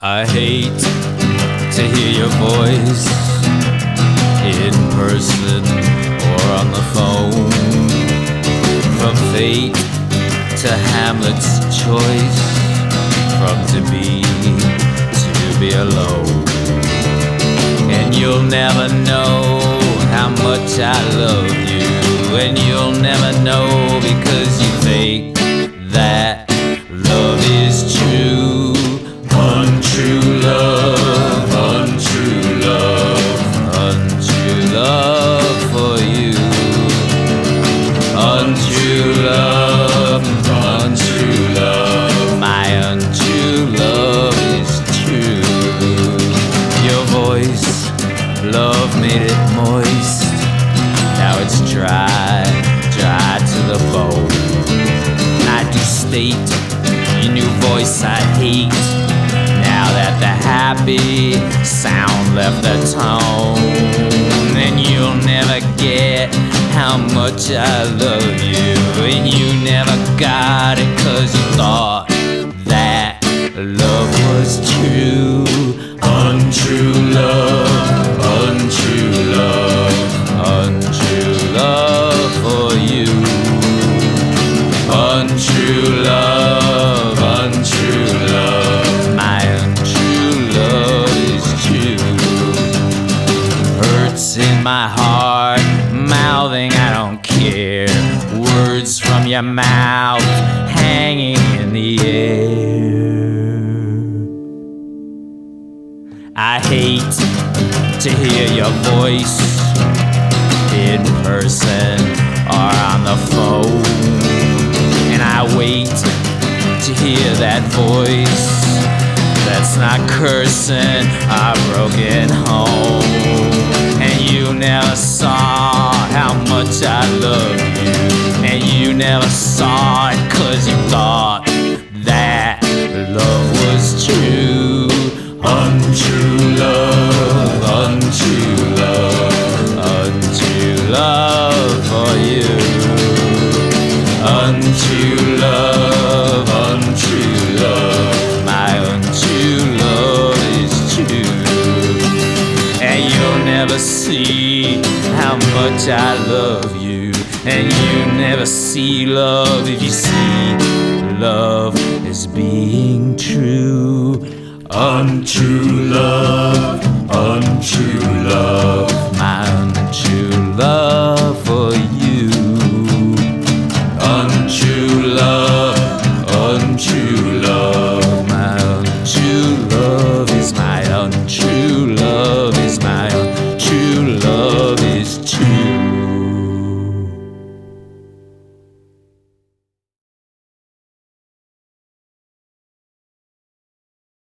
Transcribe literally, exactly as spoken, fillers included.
I hate to hear your voice in person or on the phone. From fate to Hamlet's choice, from to be to be alone. And you'll never know how much I love you, and you'll never know because you fake that love is true. Untrue love, untrue love, untrue love for you. Untrue love, untrue love, my untrue love is true. Your voice, love made it moist. Now it's dry, dry to the bone. I do state your new voice I hate. Now that the happy sound left the tone, and you'll never get how much I love you, and you never got it 'cause you thought that love was true. Untrue love, untrue love, untrue love for you. Untrue love, untrue love, my untrue love is true. Hurts in my heart, mouthing I don't care. Words from your mouth hanging in the air. I hate to hear your voice in person or on the phone. And I wait to hear that voice that's not cursing our broken home. And you never saw how much I love you, and you never saw it 'cause you thought that love was true. Untrue love, untrue love, untrue love for you. Untrue love, untrue love, my untrue love is true. And you'll never see how much I love you, and you never see love if you see love as being true. Untrue love, untrue love, my untrue love